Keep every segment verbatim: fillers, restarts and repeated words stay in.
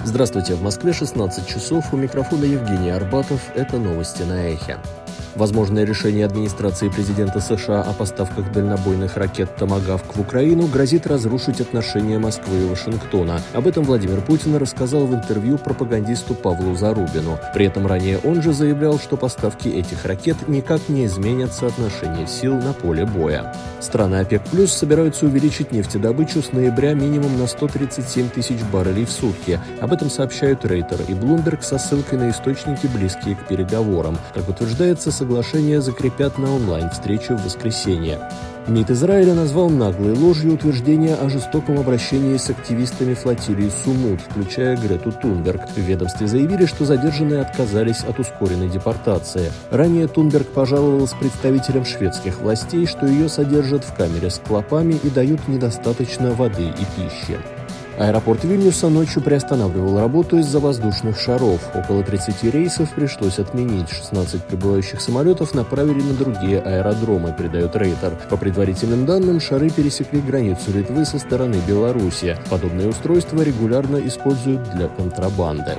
Здравствуйте, в Москве шестнадцать часов, у микрофона Евгений Арбатов, это новости на Эхе. Возможное решение администрации президента США о поставках дальнобойных ракет «Томагавк» в Украину грозит разрушить отношения Москвы и Вашингтона. Об этом Владимир Путин рассказал в интервью пропагандисту Павлу Зарубину. При этом ранее он же заявлял, что поставки этих ракет никак не изменят соотношение сил на поле боя. Страны ОПЕК+ собираются увеличить нефтедобычу с ноября минимум на сто тридцать семь тысяч баррелей в сутки. Об этом сообщают Рейтер и Bloomberg со ссылкой на источники, близкие к переговорам. Как утверждается, соглашение закрепят на онлайн-встрече в воскресенье. МИД Израиля назвал наглой ложью утверждение о жестоком обращении с активистами флотилии Сумут, включая Грету Тунберг. В ведомстве заявили, что задержанные отказались от ускоренной депортации. Ранее Тунберг пожаловалась представителям шведских властей, что ее содержат в камере с клопами и дают недостаточно воды и пищи. Аэропорт Вильнюса ночью приостанавливал работу из-за воздушных шаров. Около тридцати рейсов пришлось отменить. шестнадцать прибывающих самолетов направили на другие аэродромы, передает Рейтер. По предварительным данным, шары пересекли границу Литвы со стороны Беларуси. Подобные устройства регулярно используют для контрабанды.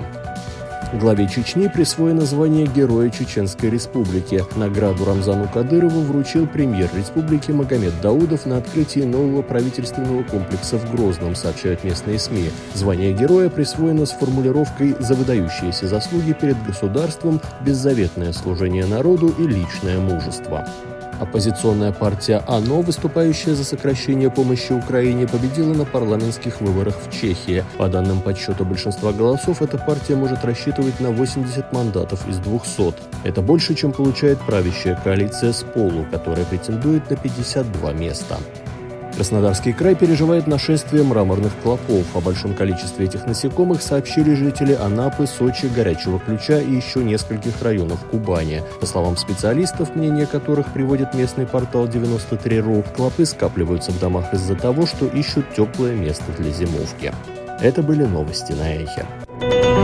Главе Чечни присвоено звание Героя Чеченской Республики. Награду Рамзану Кадырову вручил премьер республики Магомед Даудов на открытии нового правительственного комплекса в Грозном, сообщают местные СМИ. Звание Героя присвоено с формулировкой «за выдающиеся заслуги перед государством, беззаветное служение народу и личное мужество». Оппозиционная партия ОНО, выступающая за сокращение помощи Украине, победила на парламентских выборах в Чехии. По данным подсчета большинства голосов, эта партия может рассчитывать на восемьдесят мандатов из двухсот. Это больше, чем получает правящая коалиция «Сполу», которая претендует на пятьдесят два места. Краснодарский край переживает нашествие мраморных клопов. О большом количестве этих насекомых сообщили жители Анапы, Сочи, Горячего Ключа и еще нескольких районов Кубани. По словам специалистов, мнение которых приводит местный портал девяносто три точка ру, клопы скапливаются в домах из-за того, что ищут теплое место для зимовки. Это были новости на Эхе.